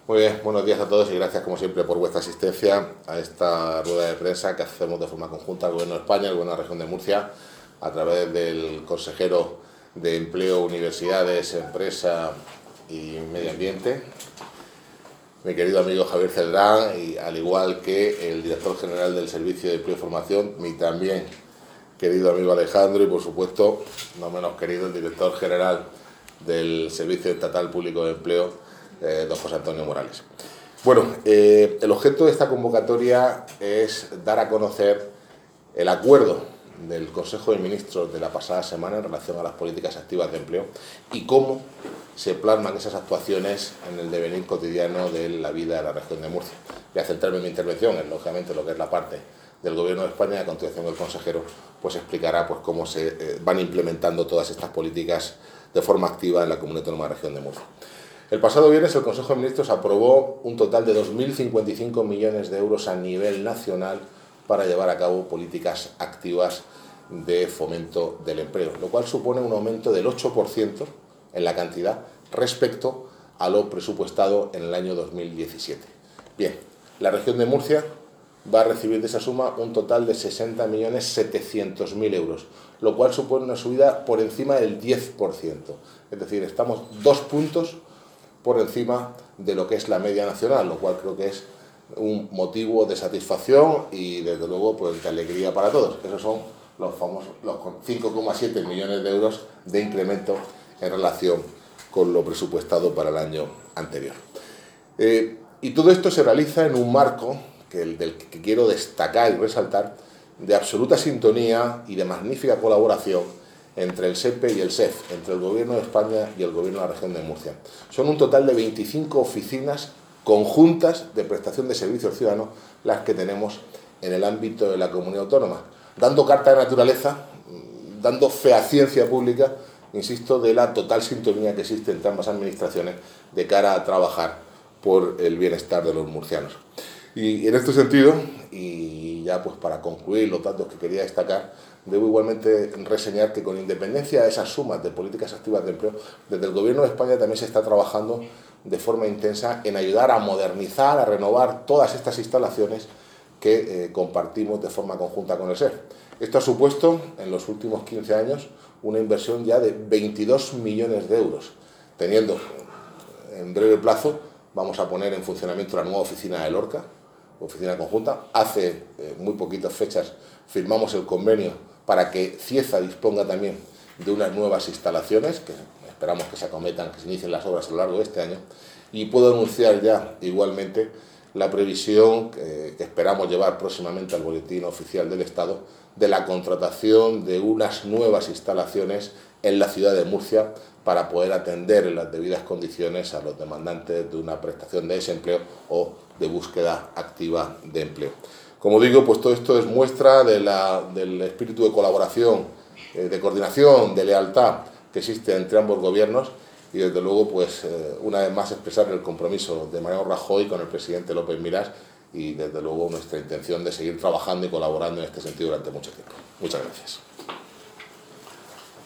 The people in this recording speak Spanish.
Muy bien, buenos días a todos y gracias como siempre por vuestra asistencia a esta rueda de prensa que hacemos de forma conjunta al Gobierno de España, el Gobierno de la Región de Murcia, a través del consejero de Empleo, Universidades, Empresa y Medio Ambiente, mi querido amigo Javier Celdrán, y al igual que el director general del Servicio de Empleo y Formación, mi también querido amigo Alejandro, y por supuesto, no menos querido, el director general del Servicio Estatal Público de Empleo, don José Antonio Morales. Bueno, el objeto de esta convocatoria es dar a conocer el acuerdo del Consejo de Ministros de la pasada semana en relación a las políticas activas de empleo y cómo se plasman esas actuaciones en el devenir cotidiano de la vida de la región de Murcia. Voy a centrarme en mi intervención en, lógicamente, lo que es la parte del Gobierno de España, y a continuación el consejero pues explicará pues cómo se van implementando todas estas políticas de forma activa en la Comunidad Autónoma de la Región de Murcia. El pasado viernes el Consejo de Ministros aprobó un total de 2.055 millones de euros a nivel nacional para llevar a cabo políticas activas de fomento del empleo, lo cual supone un aumento del 8% en la cantidad respecto a lo presupuestado en el año 2017. Bien, la región de Murcia va a recibir de esa suma un total de 60.700.000 euros, lo cual supone una subida por encima del 10%. Es decir, estamos 2 puntos por encima de lo que es la media nacional, lo cual creo que es un motivo de satisfacción y desde luego pues de alegría para todos. Esos son los famosos 5,7 millones de euros de incremento en relación con lo presupuestado para el año anterior. Y todo esto se realiza en un marco del que quiero destacar y resaltar, de absoluta sintonía y de magnífica colaboración entre el SEPE y el SEF, entre el Gobierno de España y el Gobierno de la Región de Murcia. Son un total de 25 oficinas conjuntas de prestación de servicios ciudadanos las que tenemos en el ámbito de la comunidad autónoma, dando carta de naturaleza, dando fehaciencia pública, insisto, de la total sintonía que existe entre ambas administraciones de cara a trabajar por el bienestar de los murcianos. Y en este sentido, y ya pues para concluir los datos que quería destacar, debo igualmente reseñar que con independencia de esas sumas de políticas activas de empleo, desde el Gobierno de España también se está trabajando de forma intensa en ayudar a modernizar, a renovar todas estas instalaciones que compartimos de forma conjunta con el SEF. Esto ha supuesto en los últimos 15 años una inversión ya de 22 millones de euros, teniendo en breve plazo vamos a poner en funcionamiento la nueva oficina de Lorca, oficina conjunta. Hace muy poquitas fechas firmamos el convenio para que Cieza disponga también de unas nuevas instalaciones, que esperamos que se acometan, que se inicien las obras a lo largo de este año, y puedo anunciar ya igualmente la previsión que esperamos llevar próximamente al Boletín Oficial del Estado de la contratación de unas nuevas instalaciones en la ciudad de Murcia para poder atender en las debidas condiciones a los demandantes de una prestación de desempleo o de búsqueda activa de empleo. Como digo, pues todo esto es muestra del espíritu de colaboración, de coordinación, de lealtad que existe entre ambos gobiernos y desde luego pues una vez más expresar el compromiso de Mariano Rajoy con el presidente López Miras y desde luego nuestra intención de seguir trabajando y colaborando en este sentido durante mucho tiempo. Muchas gracias.